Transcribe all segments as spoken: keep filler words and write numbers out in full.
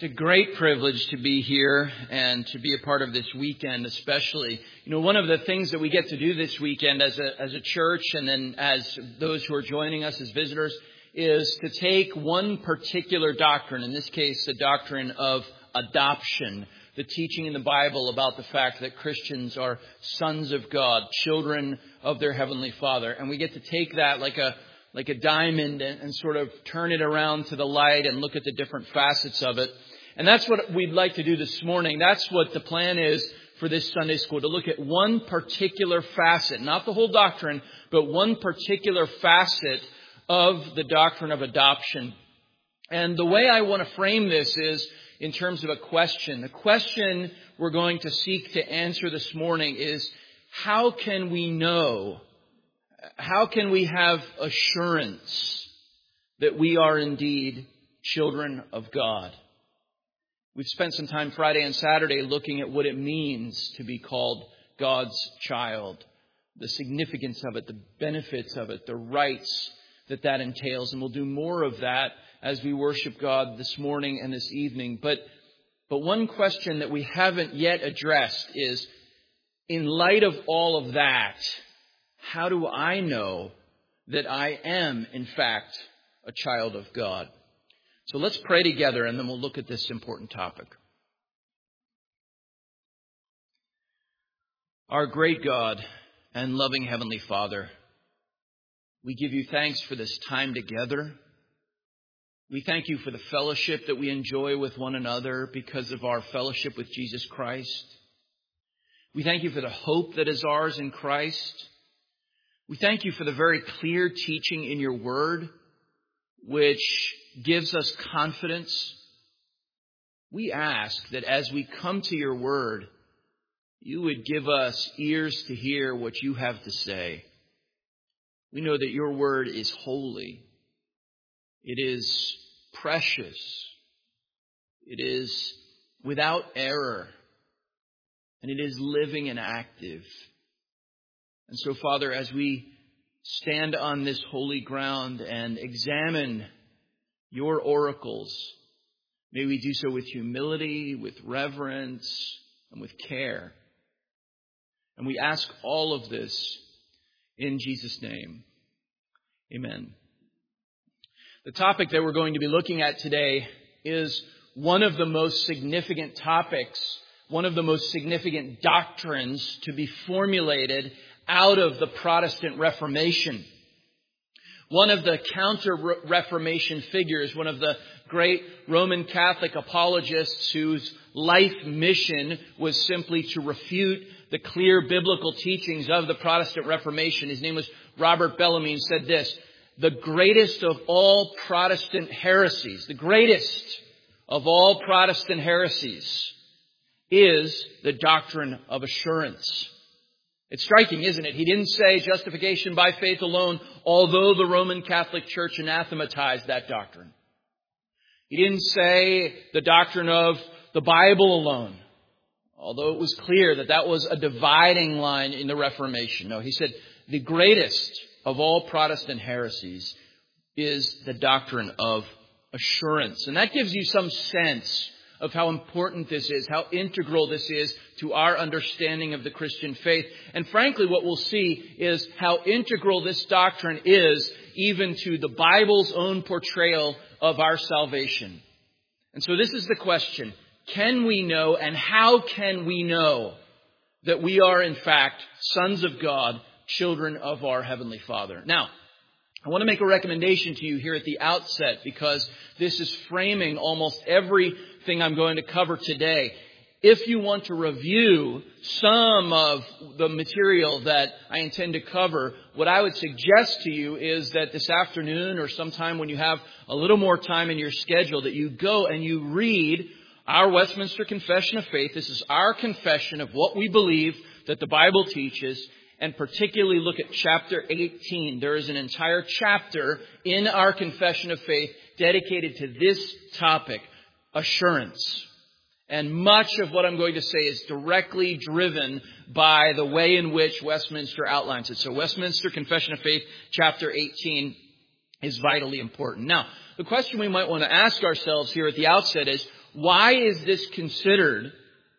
It's a great privilege to be here and to be a part of this weekend especially. You know, one of the things that we get to do this weekend as a as a church and then as those who are joining us as visitors is to take one particular doctrine, in this case the doctrine of adoption, the teaching in the Bible about the fact that Christians are sons of God, children of their Heavenly Father. And we get to take that like a like a diamond and, and sort of turn it around to the light and look at the different facets of it. And that's what we'd like to do this morning. That's what the plan is for this Sunday school, to look at one particular facet, not the whole doctrine, but one particular facet of the doctrine of adoption. And the way I want to frame this is in terms of a question. The question we're going to seek to answer this morning is, how can we know, how can we have assurance that we are indeed children of God? We've spent some time Friday and Saturday looking at what it means to be called God's child, the significance of it, the benefits of it, the rights that that entails. And we'll do more of that as we worship God this morning and this evening. But, but one question that we haven't yet addressed is, in light of all of that, how do I know that I am, in fact, a child of God? So let's pray together and then we'll look at this important topic. Our great God and loving Heavenly Father, we give you thanks for this time together. We thank you for the fellowship that we enjoy with one another because of our fellowship with Jesus Christ. We thank you for the hope that is ours in Christ. We thank you for the very clear teaching in your word, which gives us confidence. We ask that as we come to your word, you would give us ears to hear what you have to say. We know that your word is holy. It is precious. It is without error. And it is living and active. And so, Father, as we stand on this holy ground and examine your oracles, may we do so with humility, with reverence, and with care. And we ask all of this in Jesus' name. Amen. The topic that we're going to be looking at today is one of the most significant topics, one of the most significant doctrines to be formulated out of the Protestant Reformation. One of the counter-Reformation figures, one of the great Roman Catholic apologists whose life mission was simply to refute the clear biblical teachings of the Protestant Reformation. His name was Robert Bellarmine, said this: the greatest of all Protestant heresies, the greatest of all Protestant heresies is the doctrine of assurance. It's striking, isn't it? He didn't say justification by faith alone, although the Roman Catholic Church anathematized that doctrine. He didn't say the doctrine of the Bible alone, although it was clear that that was a dividing line in the Reformation. No, he said the greatest of all Protestant heresies is the doctrine of assurance. And that gives you some sense of how important this is, how integral this is to our understanding of the Christian faith. And frankly, what we'll see is how integral this doctrine is even to the Bible's own portrayal of our salvation. And so this is the question: can we know, and how can we know, that we are in fact sons of God, children of our Heavenly Father? Now, I want to make a recommendation to you here at the outset, because this is framing almost everything I'm going to cover today. If you want to review some of the material that I intend to cover, what I would suggest to you is that this afternoon or sometime when you have a little more time in your schedule, that you go and you read our Westminster Confession of Faith. This is our confession of what we believe that the Bible teaches. And particularly look at chapter eighteen. There is an entire chapter in our Confession of Faith dedicated to this topic, assurance. And much of what I'm going to say is directly driven by the way in which Westminster outlines it. So Westminster Confession of Faith, chapter eighteen, is vitally important. Now, the question we might want to ask ourselves here at the outset is, Why is this considered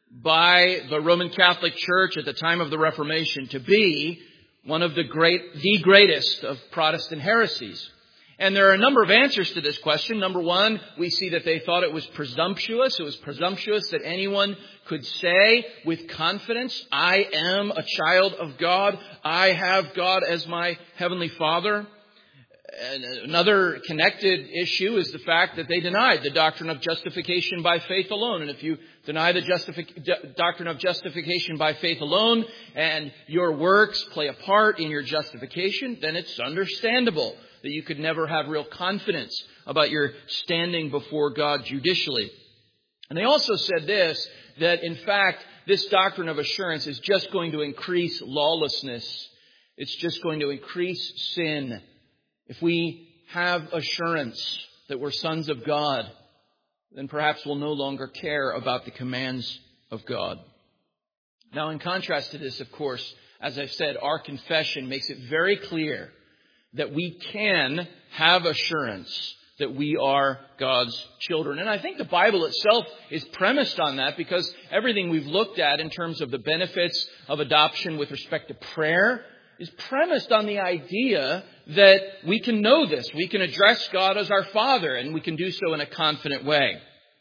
by the Roman Catholic Church at the time of the Reformation to be one of the great, the greatest of Protestant heresies? And there are a number of answers to this question. Number one, we see that they thought it was presumptuous. It was presumptuous that anyone could say with confidence, I am a child of God. I have God as my heavenly Father. And another connected issue is the fact that they denied the doctrine of justification by faith alone. And if you deny the justific- doctrine of justification by faith alone and your works play a part in your justification, then it's understandable that you could never have real confidence about your standing before God judicially. And they also said this, that in fact, this doctrine of assurance is just going to increase lawlessness. It's just going to increase sin. If we have assurance that we're sons of God, then perhaps we'll no longer care about the commands of God. Now, in contrast to this, of course, as I've said, our confession makes it very clear that we can have assurance that we are God's children. And I think the Bible itself is premised on that, because everything we've looked at in terms of the benefits of adoption with respect to prayer is premised on the idea that we can know this. We can address God as our Father, and we can do so in a confident way.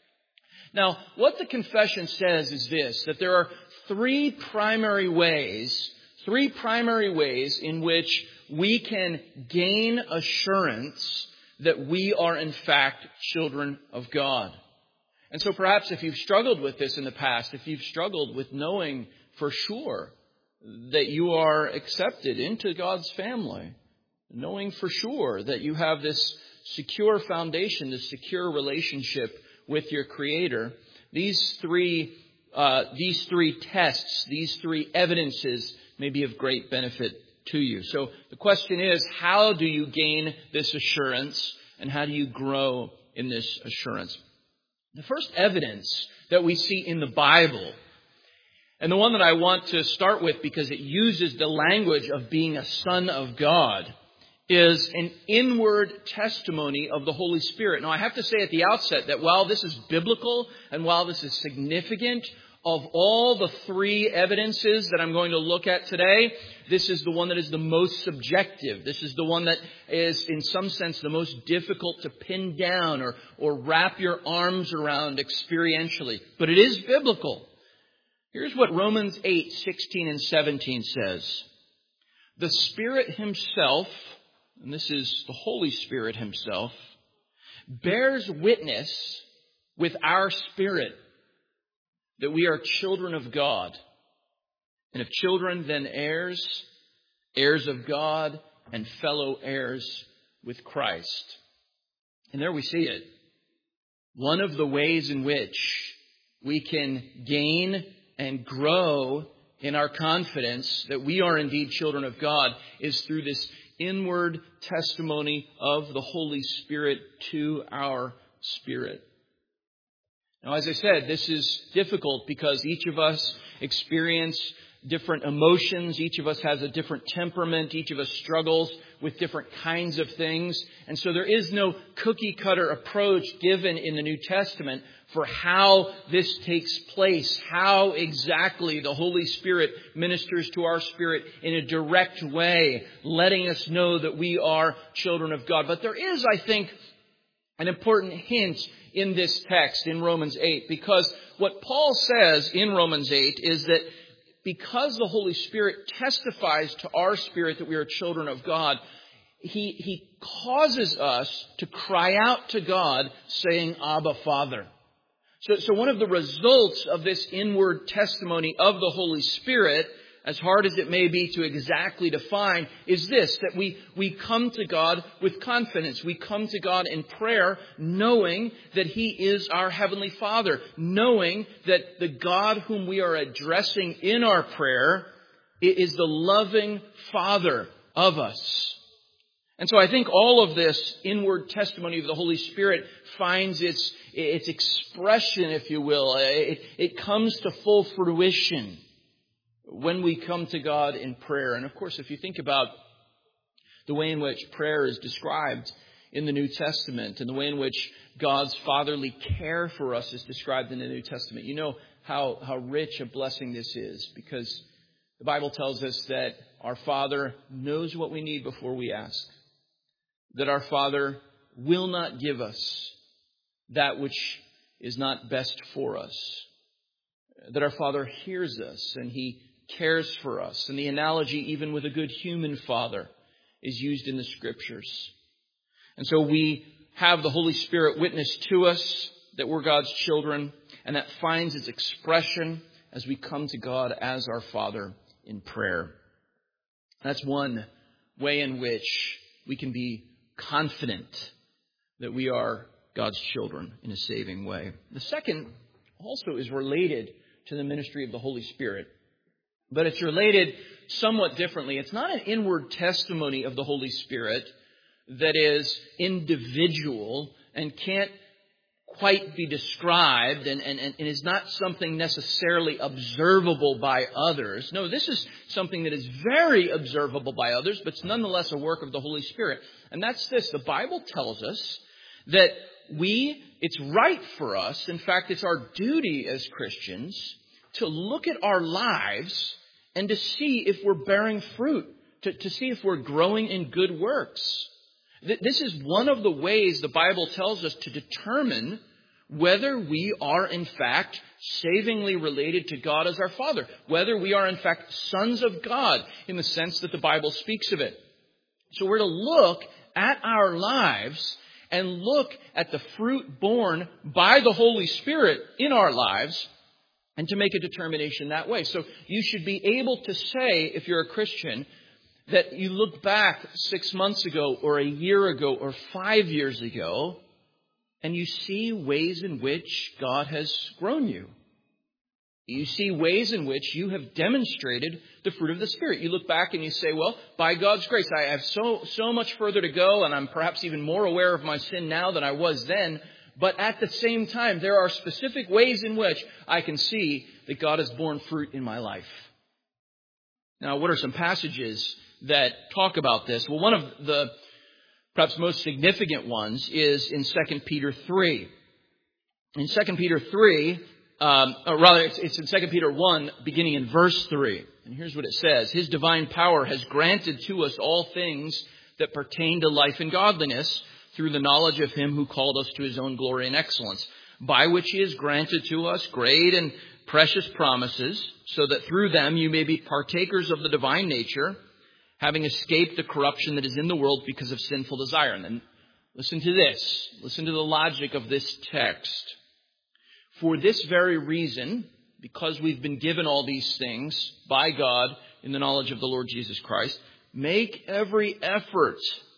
Now, what the confession says is this, that there are three primary ways, three primary ways in which we can gain assurance that we are in fact children of God. And so perhaps if you've struggled with this in the past, if you've struggled with knowing for sure that you are accepted into God's family, knowing for sure that you have this secure foundation, this secure relationship with your Creator, these three, uh, these three tests, these three evidences may be of great benefit to you. So the question is, how do you gain this assurance, and how do you grow in this assurance? The first evidence that we see in the Bible, and the one that I want to start with because it uses the language of being a son of God, is an inward testimony of the Holy Spirit. Now, I have to say at the outset that while this is biblical and while this is significant, of all the three evidences that I'm going to look at today, this is the one that is the most subjective. This is the one that is, in some sense, the most difficult to pin down or, or wrap your arms around experientially. But it is biblical. Here's what Romans eight, sixteen and seventeen says. The Spirit Himself, and this is the Holy Spirit Himself, bears witness with our spirit that we are children of God. And if children, then heirs, heirs of God, and fellow heirs with Christ. And there we see it. One of the ways in which we can gain and grow in our confidence that we are indeed children of God is through this inward testimony of the Holy Spirit to our spirit. Now, as I said, this is difficult because each of us experience different emotions. Each of us has a different temperament. Each of us struggles with different kinds of things. And so there is no cookie cutter approach given in the New Testament for how this takes place, how exactly the Holy Spirit ministers to our spirit in a direct way, letting us know that we are children of God. But there is, I think, an important hint in this text in Romans eight, because what Paul says in Romans eight is that because the Holy Spirit testifies to our spirit that we are children of God, He, he causes us to cry out to God saying, Abba, Father. So, so one of the results of this inward testimony of the Holy Spirit, as hard as it may be to exactly define, is this, that we, we come to God with confidence. We come to God in prayer knowing that He is our Heavenly Father, knowing that the God whom we are addressing in our prayer is the loving Father of us. And so I think all of this inward testimony of the Holy Spirit finds its, its expression, if you will. It, it comes to full fruition when we come to God in prayer. And of course, if you think about the way in which prayer is described in the New Testament and the way in which God's fatherly care for us is described in the New Testament. You know how, how rich a blessing this is, because the Bible tells us that our Father knows what we need before we ask. That our Father will not give us that which is not best for us. That our Father hears us and He cares for us. And the analogy, even with a good human father, is used in the Scriptures. And so we have the Holy Spirit witness to us that we're God's children, and that finds its expression as we come to God as our Father in prayer. That's one way in which we can be confident that we are God's children in a saving way. The second also is related to the ministry of the Holy Spirit, but it's related somewhat differently. It's not an inward testimony of the Holy Spirit that is individual and can't quite be described and, and, and is not something necessarily observable by others. No, this is something that is very observable by others, but it's nonetheless a work of the Holy Spirit. And that's this. The Bible tells us that we, it's right for us, in fact, it's our duty as Christians to look at our lives and to see if we're bearing fruit, to, to see if we're growing in good works. This is one of the ways the Bible tells us to determine whether we are in fact savingly related to God as our Father, whether we are in fact sons of God in the sense that the Bible speaks of it. So we're to look at our lives and look at the fruit borne by the Holy Spirit in our lives and to make a determination that way. So you should be able to say, if you're a Christian, that you look back six months ago or a year ago or five years ago and you see ways in which God has grown you. You see ways in which you have demonstrated the fruit of the Spirit. You look back and you say, well, by God's grace, I have so, so much further to go, and I'm perhaps even more aware of my sin now than I was then. But at the same time, there are specific ways in which I can see that God has borne fruit in my life. Now, what are some passages that talk about this? Well, one of the perhaps most significant ones is in Second Peter three. In Second Peter three, um, or rather, it's, it's in Second Peter one, beginning in verse three. And here's what it says. His divine power has granted to us all things that pertain to life and godliness through the knowledge of Him who called us to His own glory and excellence, by which He has granted to us great and precious promises, so that through them you may be partakers of the divine nature, having escaped the corruption that is in the world because of sinful desire. And then listen to this. Listen to the logic of this text. For this very reason, because we've been given all these things by God in the knowledge of the Lord Jesus Christ, make every effort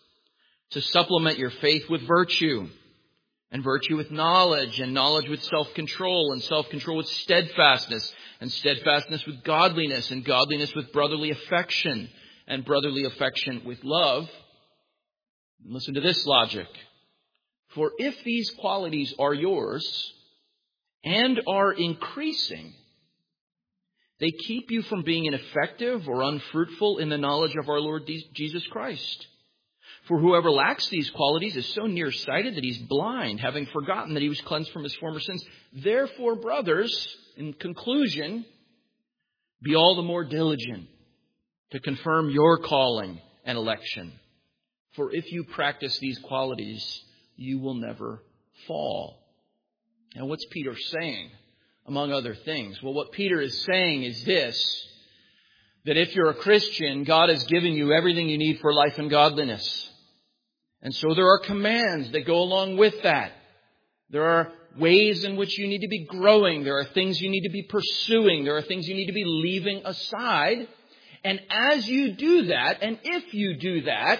to supplement your faith with virtue, and virtue with knowledge, and knowledge with self-control, and self-control with steadfastness, and steadfastness with godliness, and godliness with brotherly affection, and brotherly affection with love. Listen to this logic. For if these qualities are yours and are increasing, they keep you from being ineffective or unfruitful in the knowledge of our Lord Jesus Christ. For whoever lacks these qualities is so nearsighted that he's blind, having forgotten that he was cleansed from his former sins. Therefore, brothers, in conclusion, be all the more diligent to confirm your calling and election. For if you practice these qualities, you will never fall. Now, what's Peter saying, among other things? Well, what Peter is saying is this, that if you're a Christian, God has given you everything you need for life and godliness. And so there are commands that go along with that. There are ways in which you need to be growing. There are things you need to be pursuing. There are things you need to be leaving aside. And as you do that, and if you do that,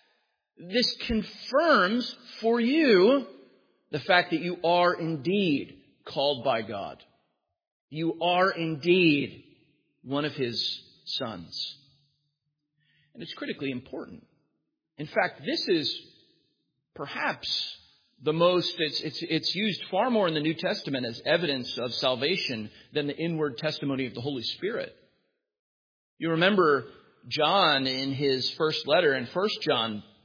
this confirms for you the fact that you are indeed called by God. You are indeed one of His sons. And it's critically important. In fact, this is perhaps the most, it's, it's, it's used far more in the New Testament as evidence of salvation than the inward testimony of the Holy Spirit. You remember John in his first letter in First John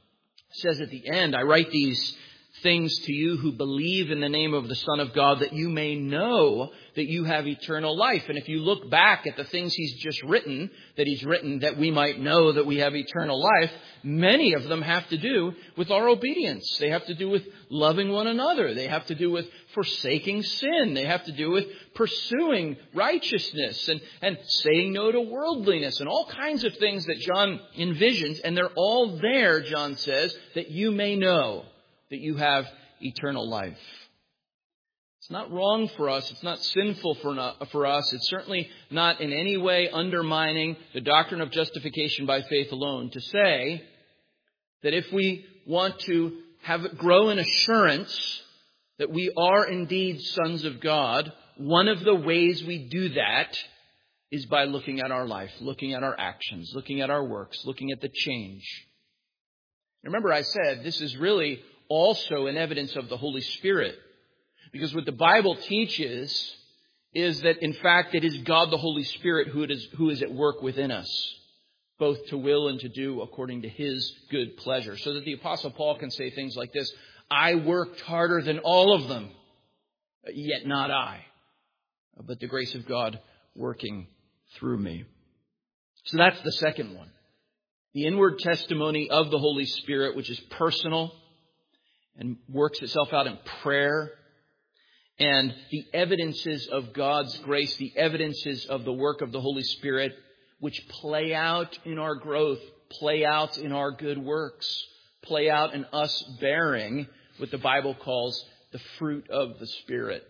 says at the end, I write these things to you who believe in the name of the Son of God, that you may know that you have eternal life. And if you look back at the things he's just written, that he's written that we might know that we have eternal life, many of them have to do with our obedience. They have to do with loving one another. They have to do with forsaking sin. They have to do with pursuing righteousness and, and saying no to worldliness and all kinds of things that John envisions. And they're all there, John says, that you may know that you have eternal life. It's not wrong for us. It's not sinful for, not, for us. It's certainly not in any way undermining the doctrine of justification by faith alone to say that if we want to have grow in assurance that we are indeed sons of God, one of the ways we do that is by looking at our life, looking at our actions, looking at our works, looking at the change. Remember, I said this is really also an evidence of the Holy Spirit. Because what the Bible teaches is that, in fact, it is God the Holy Spirit who, it is, who is at work within us, both to will and to do according to His good pleasure. So that the Apostle Paul can say things like this, I worked harder than all of them, yet not I, but the grace of God working through me. So that's the second one. The inward testimony of the Holy Spirit, which is personal and works itself out in prayer. And the evidences of God's grace, the evidences of the work of the Holy Spirit, which play out in our growth, play out in our good works, play out in us bearing what the Bible calls the fruit of the Spirit.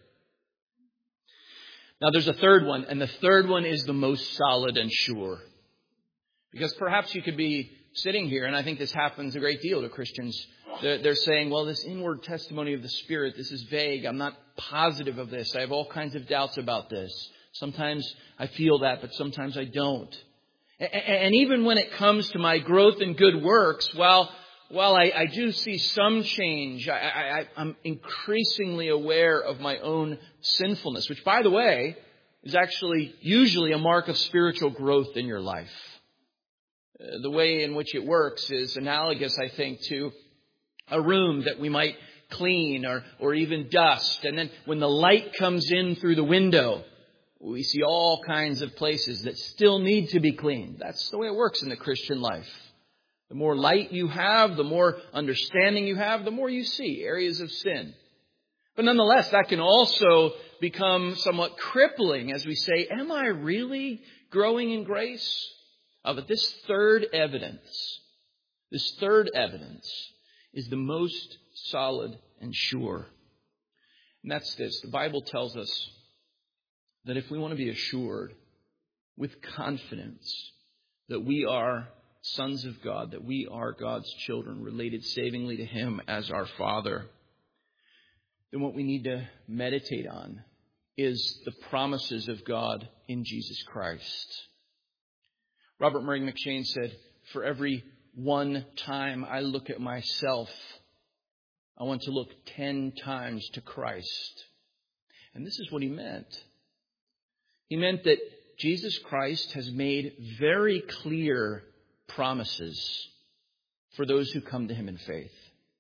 Now there's a third one, and the third one is the most solid and sure. Because perhaps you could be sitting here, and I think this happens a great deal to Christians. They're, they're saying, well, this inward testimony of the Spirit, this is vague. I'm not positive of this. I have all kinds of doubts about this. Sometimes I feel that, but sometimes I don't. And, and even when it comes to my growth in good works, while, while I, I do see some change, I, I, I'm increasingly aware of my own sinfulness, which, by the way, is actually usually a mark of spiritual growth in your life. The way in which it works is analogous, I think, to a room that we might clean or, or even dust. And then when the light comes in through the window, we see all kinds of places that still need to be cleaned. That's the way it works in the Christian life. The more light you have, the more understanding you have, the more you see areas of sin. But nonetheless, that can also become somewhat crippling as we say, am I really growing in grace? Uh, but this third evidence, this third evidence is the most solid and sure. And that's this. The Bible tells us that if we want to be assured with confidence that we are sons of God, that we are God's children, related savingly to Him as our Father, then what we need to meditate on is the promises of God in Jesus Christ. Robert Murray McCheyne said, for every one time I look at myself, I want to look ten times to Christ. And this is what he meant. He meant that Jesus Christ has made very clear promises for those who come to Him in faith.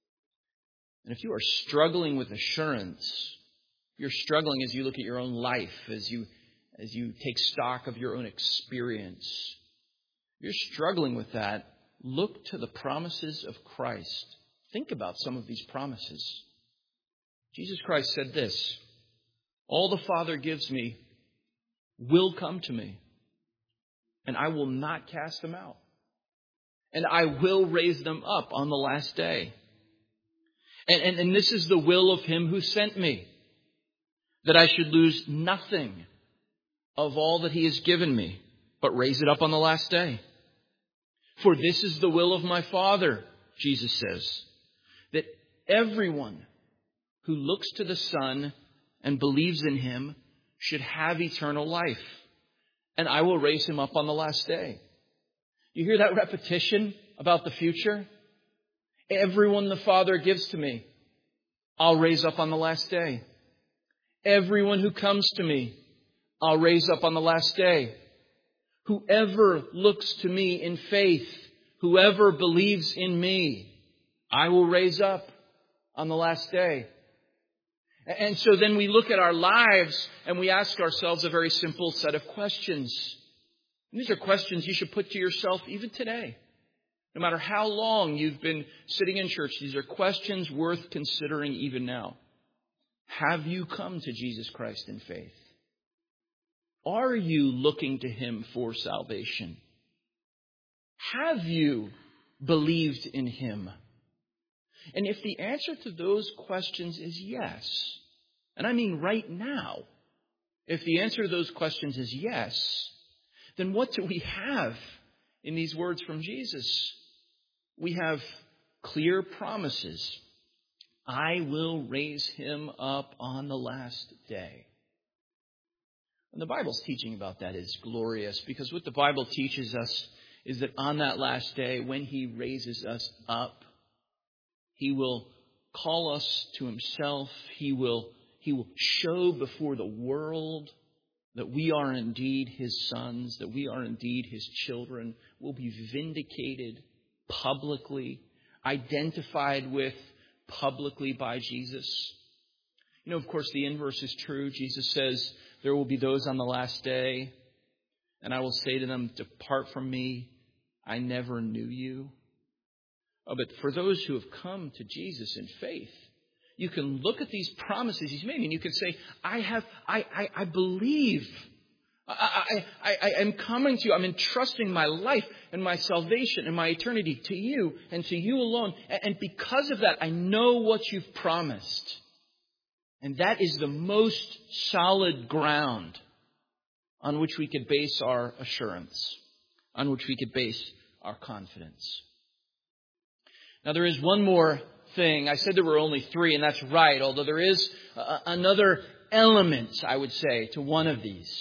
And if you are struggling with assurance, if you're struggling as you look at your own life, as you, as you take stock of your own experience, you're struggling with that, look to the promises of Christ. Think about some of these promises. Jesus Christ said this, all the Father gives me will come to me, and I will not cast them out. And I will raise them up on the last day. And, and, and this is the will of Him who sent me, that I should lose nothing of all that He has given me, but raise it up on the last day. For this is the will of my Father, Jesus says, that everyone who looks to the Son and believes in Him should have eternal life, and I will raise him up on the last day. You hear that repetition about the future? Everyone the Father gives to me, I'll raise up on the last day. Everyone who comes to me, I'll raise up on the last day. Whoever looks to me in faith, whoever believes in me, I will raise up on the last day. And so then we look at our lives and we ask ourselves a very simple set of questions. And these are questions you should put to yourself even today. No matter how long you've been sitting in church, these are questions worth considering even now. Have you come to Jesus Christ in faith? Are you looking to Him for salvation? Have you believed in Him? And if the answer to those questions is yes, and I mean right now, if the answer to those questions is yes, then what do we have in these words from Jesus? We have clear promises. I will raise him up on the last day. And the Bible's teaching about that is glorious, because what the Bible teaches us is that on that last day, when He raises us up, He will call us to Himself. He will, He will show before the world that we are indeed His sons, that we are indeed His children. We'll be vindicated publicly, identified with publicly by Jesus. You know, of course, the inverse is true. Jesus says, there will be those on the last day, and I will say to them, depart from me, I never knew you. Oh, but for those who have come to Jesus in faith, you can look at these promises He's made, and you can say, I have, I, I, I believe. I, I, I am coming to you. I'm entrusting my life and my salvation and my eternity to you and to you alone. And because of that, I know what you've promised. And that is the most solid ground on which we could base our assurance, on which we could base our confidence. Now, there is one more thing. I said there were only three, and that's right, although there is uh, another element, I would say, to one of these.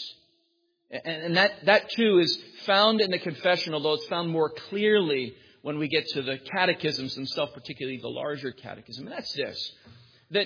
And that, that too is found in the confession, although it's found more clearly when we get to the catechisms themselves, particularly the larger catechism. And that's this, that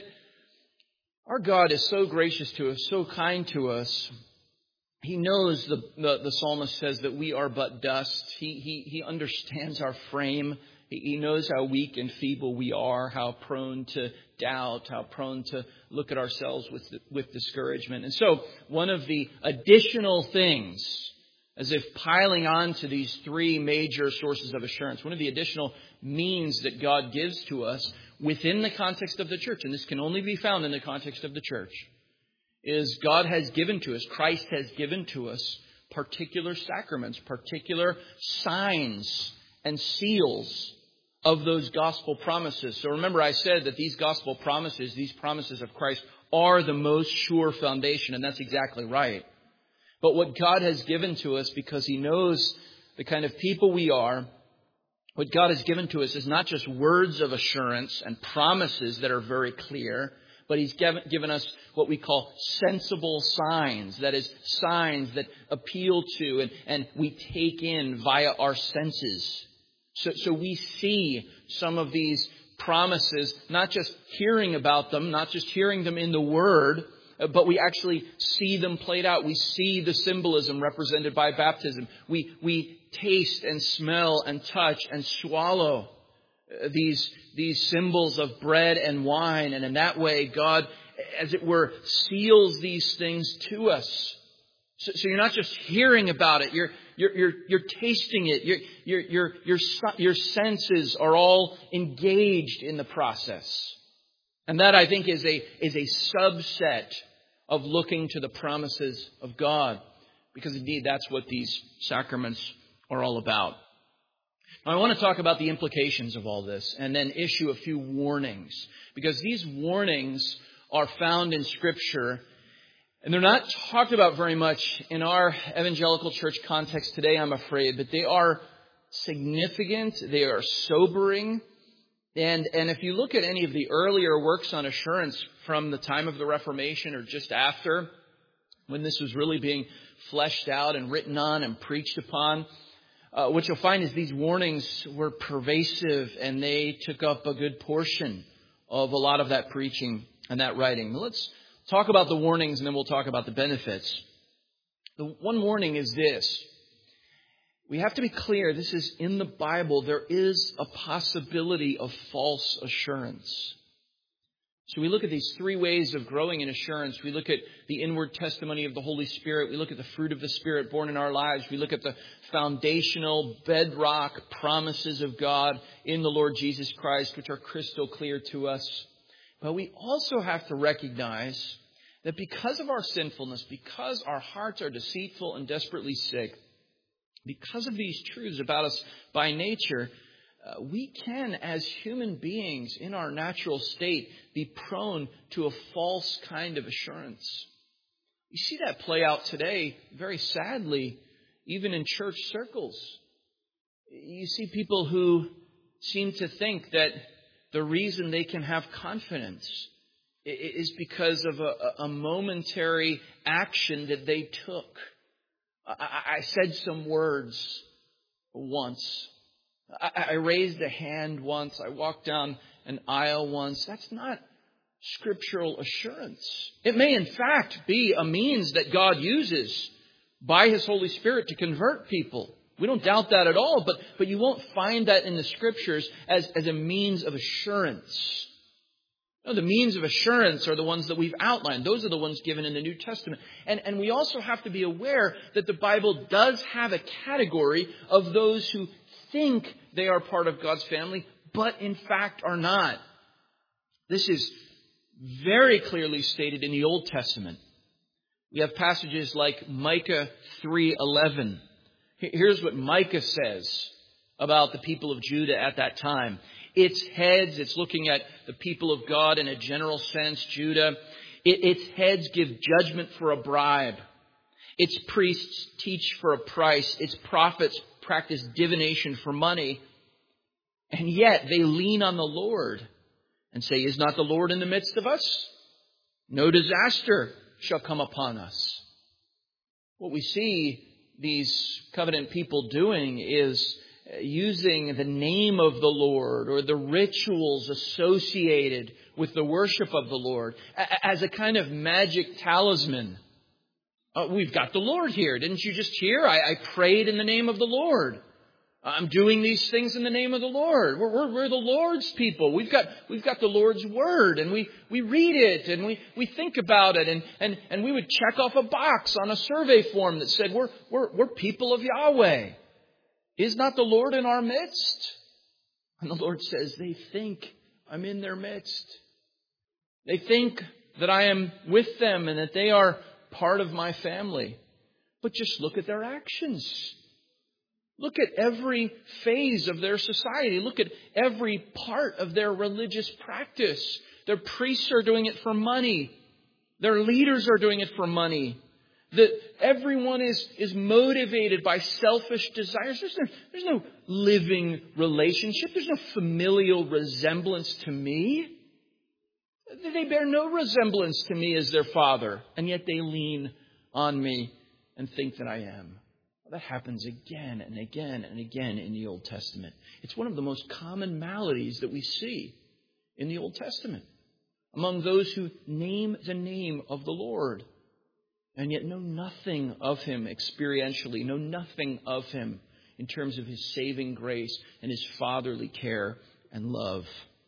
our God is so gracious to us, so kind to us. He knows, the, the, the psalmist says, that we are but dust. He, he, he understands our frame. He knows how weak and feeble we are, how prone to doubt, how prone to look at ourselves with with discouragement. And so one of the additional things, as if piling on to these three major sources of assurance, one of the additional means that God gives to us within the context of the church, and this can only be found in the context of the church, is God has given to us, Christ has given to us particular sacraments, particular signs and seals of those gospel promises. So remember, I said that these gospel promises, these promises of Christ, are the most sure foundation, and that's exactly right. But what God has given to us, because He knows the kind of people we are, what God has given to us is not just words of assurance and promises that are very clear, but He's given us what we call sensible signs. That is, signs that appeal to and, and we take in via our senses. So, so we see some of these promises, not just hearing about them, not just hearing them in the Word, but we actually see them played out. We see the symbolism represented by baptism. We, we taste and smell and touch and swallow these, these symbols of bread and wine. And in that way, God, as it were, seals these things to us. So, so you're not just hearing about it. You're You're, you're, you're tasting it. Your, your, your, your, your senses are all engaged in the process. And that, I think, is a, is a subset of looking to the promises of God. Because indeed, that's what these sacraments are all about. Now, I want to talk about the implications of all this and then issue a few warnings. Because these warnings are found in Scripture, and they're not talked about very much in our evangelical church context today, I'm afraid, but they are significant, they are sobering. And, and if you look at any of the earlier works on assurance from the time of the Reformation or just after, when this was really being fleshed out and written on and preached upon, uh, what you'll find is these warnings were pervasive, and they took up a good portion of a lot of that preaching and that writing. Let's talk about the warnings, and then we'll talk about the benefits. The one warning is this, We have to be clear, this is in the Bible. There is a possibility of false assurance. So we look at these three ways of growing in assurance. We look at the inward testimony of the Holy Spirit. We look at the fruit of the Spirit born in our lives. We look at the foundational bedrock promises of God in the Lord Jesus Christ, which are crystal clear to us. But we also have to recognize that because of our sinfulness, because our hearts are deceitful and desperately sick, because of these truths about us by nature, uh, we can, as human beings in our natural state, be prone to a false kind of assurance. You see that play out today, very sadly, even in church circles. You see people who seem to think that the reason they can have confidence is because of a, a momentary action that they took. I, I said some words once. I, I raised a hand once. I walked down an aisle once. That's not scriptural assurance. It may in fact be a means that God uses by His Holy Spirit to convert people. We don't doubt that at all, but, but you won't find that in the Scriptures as, as a means of assurance. No, the means of assurance are the ones that we've outlined. Those are the ones given in the New Testament. And, and we also have to be aware that the Bible does have a category of those who think they are part of God's family, but in fact are not. This is very clearly stated in the Old Testament. We have passages like Micah three eleven. Here's what Micah says about the people of Judah at that time. Its heads, it's looking at the people of God in a general sense, Judah. It, its heads give judgment for a bribe. Its priests teach for a price. Its prophets practice divination for money. And yet they lean on the Lord and say, is not the Lord in the midst of us? No disaster shall come upon us. What we see these covenant people doing is using the name of the Lord or the rituals associated with the worship of the Lord as a kind of magic talisman. Uh, we've got the Lord here. Didn't you just hear? I, I prayed in the name of the Lord. I'm doing these things in the name of the Lord. We're, we're, we're the Lord's people. We've got, we've got the Lord's word, and we, we read it and we, we think about it, and, and, and we would check off a box on a survey form that said, we're, we're, we're people of Yahweh. Is not the Lord in our midst? And the Lord says, they think I'm in their midst. They think that I am with them and that they are part of my family. But just look at their actions. Look at every phase of their society. Look at every part of their religious practice. Their priests are doing it for money. Their leaders are doing it for money. That everyone is, is motivated by selfish desires. There's no, there's no living relationship. There's no familial resemblance to me. They bear no resemblance to me as their father. And yet they lean on me and think that I am. That happens again and again and again in the Old Testament. It's one of the most common maladies that we see in the Old Testament among those who name the name of the Lord and yet know nothing of Him experientially, know nothing of Him in terms of His saving grace and His fatherly care and love.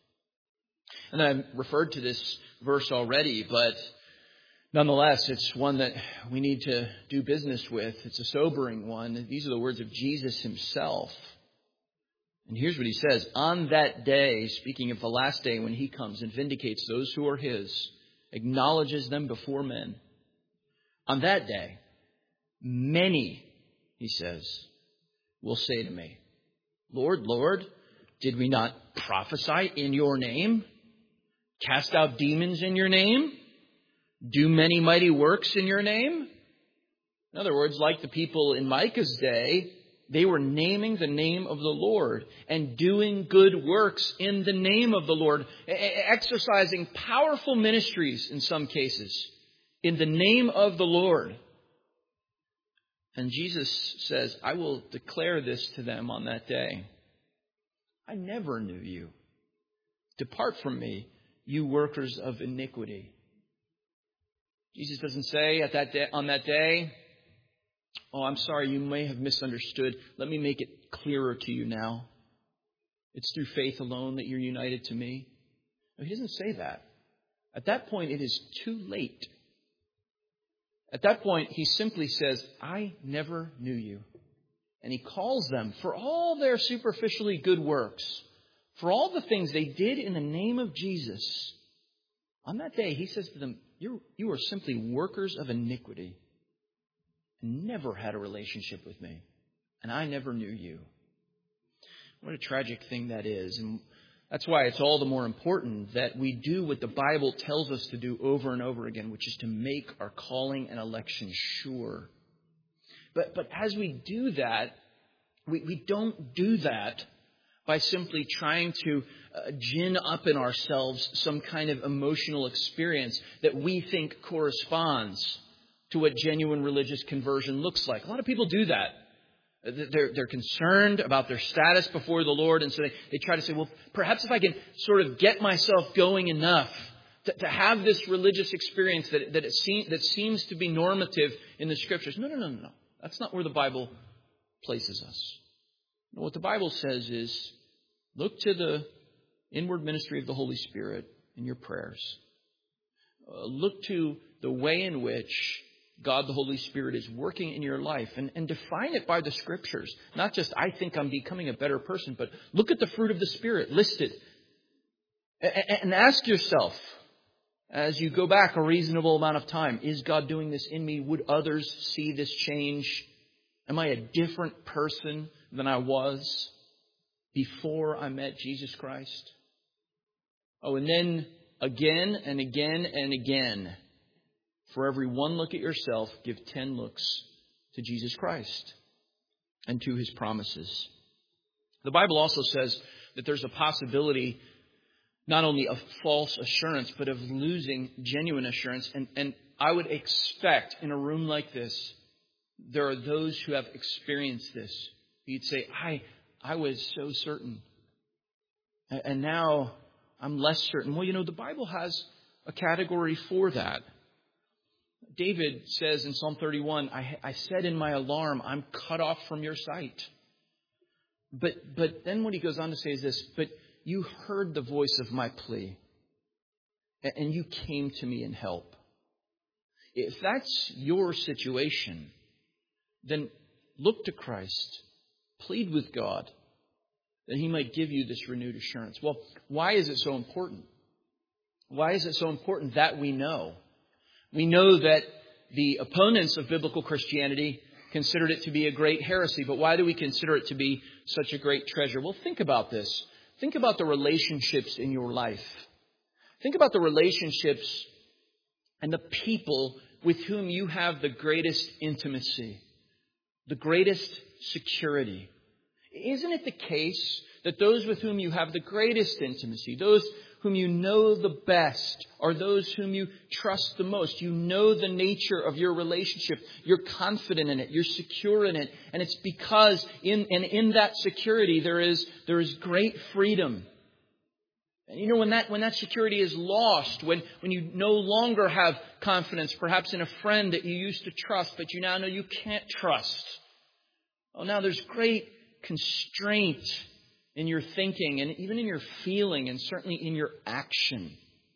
And I've referred to this verse already, but nonetheless, it's one that we need to do business with. It's a sobering one. These are the words of Jesus Himself. And here's what He says. On that day, speaking of the last day when He comes and vindicates those who are His, acknowledges them before men. On that day, many, He says, will say to me, Lord, Lord, did we not prophesy in Your name? Cast out demons in Your name? Do many mighty works in Your name? In other words, like the people in Micah's day, they were naming the name of the Lord and doing good works in the name of the Lord, exercising powerful ministries in some cases in the name of the Lord. And Jesus says, I will declare this to them on that day. I never knew you. Depart from me, you workers of iniquity. Jesus doesn't say at that day, on that day, Oh, I'm sorry, you may have misunderstood. Let me make it clearer to you now. It's through faith alone that you're united to me. No, he doesn't say that. At that point, it is too late. At that point, he simply says, I never knew you. And he calls them for all their superficially good works, for all the things they did in the name of Jesus. On that day, he says to them, you you are simply workers of iniquity and never had a relationship with me. And I never knew you. What a tragic thing that is. And that's why it's all the more important that we do what the Bible tells us to do over and over again, which is to make our calling and election sure. But but as we do that, we, we don't do that by simply trying to uh, gin up in ourselves some kind of emotional experience that we think corresponds to what genuine religious conversion looks like. A lot of people do that. They're, they're concerned about their status before the Lord, and so they, they try to say, well, perhaps if I can sort of get myself going enough to, to have this religious experience that, that, it seem, that seems to be normative in the Scriptures. No, no, no, no, no. That's not where the Bible places us. No, what the Bible says is, look to the inward ministry of the Holy Spirit in your prayers. Uh, look to the way in which God the Holy Spirit is working in your life, and, and define it by the Scriptures. Not just, I think I'm becoming a better person, but look at the fruit of the Spirit listed. And, and ask yourself, as you go back a reasonable amount of time, is God doing this in me? Would others see this change? Am I a different person than I was before I met Jesus Christ? Oh, and then again and again and again, for every one look at yourself, give ten looks to Jesus Christ and to His promises. The Bible also says that there's a possibility not only of false assurance, but of losing genuine assurance. And, and I would expect in a room like this, there are those who have experienced this. You'd say, I, I was so certain. And now I'm less certain. Well, you know, the Bible has a category for that. David says in Psalm thirty-one, I, I said in my alarm, I'm cut off from your sight. But but then what he goes on to say is this, but you heard the voice of my plea, and you came to me in help. If that's your situation, then look to Christ, plead with God, that He might give you this renewed assurance. Well, why is it so important? Why is it so important that we know? We know that the opponents of biblical Christianity considered it to be a great heresy. But why do we consider it to be such a great treasure? Well, think about this. Think about the relationships in your life. Think about the relationships and the people with whom you have the greatest intimacy, the greatest security. Isn't it the case that those with whom you have the greatest intimacy, those whom you know the best, are those whom you trust the most? You know the nature of your relationship. You're confident in it. You're secure in it. And it's because in and in that security there is there is great freedom. And you know, when that when that security is lost, when, when you no longer have confidence, perhaps in a friend that you used to trust, but you now know you can't trust. Oh, now there's great constraint in your thinking and even in your feeling and certainly in your action.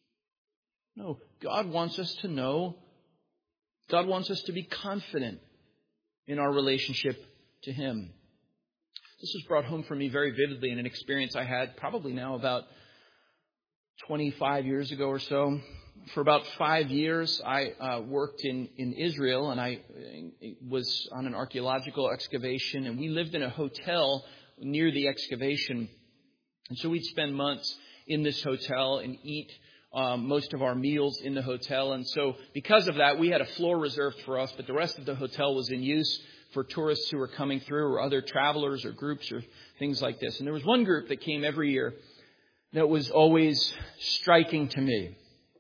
No, God wants us to know. God wants us to be confident in our relationship to Him. This was brought home for me very vividly in an experience I had probably now about twenty-five years ago or so. For about five years, I uh, worked in, in Israel, and I was on an archaeological excavation, and we lived in a hotel near the excavation. And so we'd spend months in this hotel and eat um, most of our meals in the hotel. And so because of that, we had a floor reserved for us, but the rest of the hotel was in use for tourists who were coming through, or other travelers or groups or things like this. And there was one group that came every year that was always striking to me.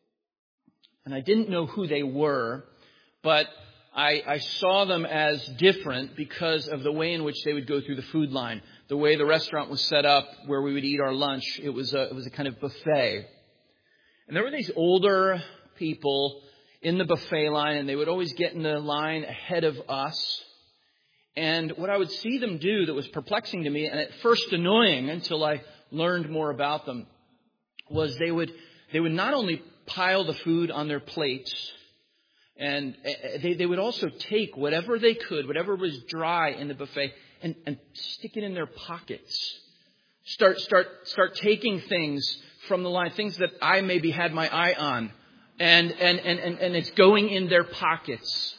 And I didn't know who they were, but I, I saw them as different because of the way in which they would go through the food line. The way the restaurant was set up where we would eat our lunch, it was a, it was a kind of buffet. And there were these older people in the buffet line, and they would always get in the line ahead of us. And what I would see them do that was perplexing to me, and at first annoying until I learned more about them, was they would they would not only pile the food on their plates, and they, they would also take whatever they could, whatever was dry in the buffet, and, and stick it in their pockets. Start start start taking things from the line, things that I maybe had my eye on, and and and and, and it's going in their pockets.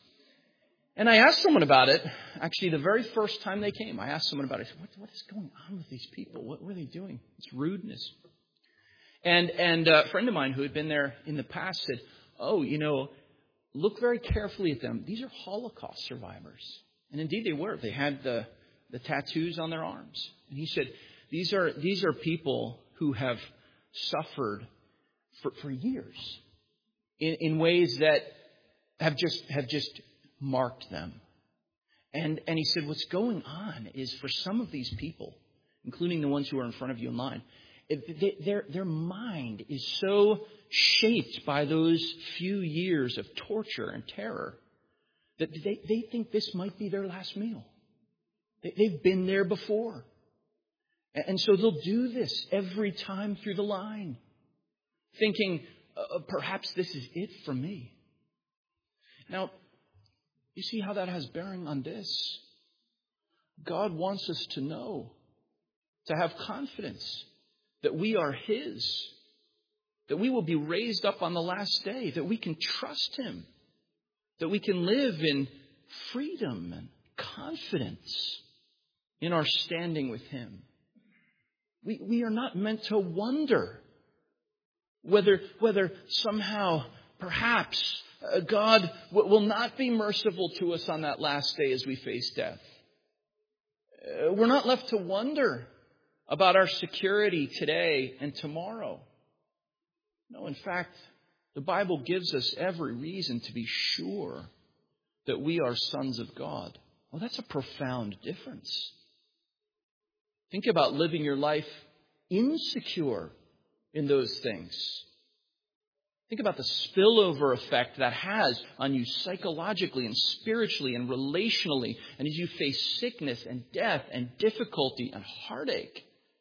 And I asked someone about it, actually the very first time they came. I asked someone about it. I said, what, what is going on with these people? What were they doing? It's rudeness. And, and a friend of mine who had been there in the past said, oh, you know, look very carefully at them. These are Holocaust survivors. And indeed they were. They had the, the tattoos on their arms. And he said, these are, these are people who have suffered for, for years in, in ways that have just, have just marked them. And and he said, what's going on is for some of these people, including the ones who are in front of you in line, it, they, their their mind is so shaped by those few years of torture and terror that they, they think this might be their last meal. They, they've been there before. And, and so they'll do this every time through the line, thinking, uh, perhaps this is it for me. Now, you see how that has bearing on this? God wants us to know, to have confidence that we are His, that we will be raised up on the last day, that we can trust Him, that we can live in freedom and confidence in our standing with Him. We, we are not meant to wonder whether, whether somehow, perhaps, Uh, God will not be merciful to us on that last day as we face death. Uh, we're not left to wonder about our security today and tomorrow. No, in fact, the Bible gives us every reason to be sure that we are sons of God. Well, that's a profound difference. Think about living your life insecure in those things. Think about the spillover effect that has on you psychologically and spiritually and relationally, and as you face sickness and death and difficulty and heartache.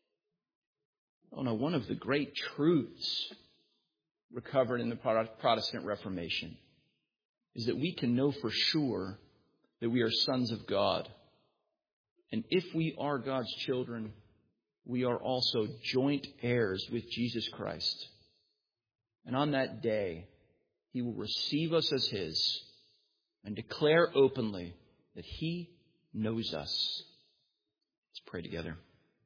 Oh no, one of the great truths recovered in the Protestant Reformation is that we can know for sure that we are sons of God. And if we are God's children, we are also joint heirs with Jesus Christ. And on that day, He will receive us as His and declare openly that He knows us. Let's pray together.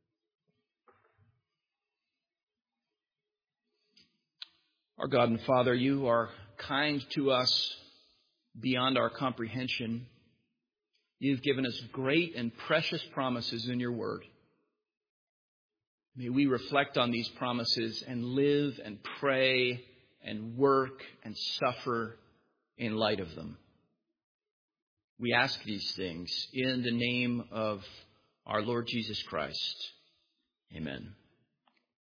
Our God and Father, You are kind to us beyond our comprehension. You've given us great and precious promises in Your Word. May we reflect on these promises and live and pray and work and suffer in light of them. We ask these things in the name of our Lord Jesus Christ. Amen.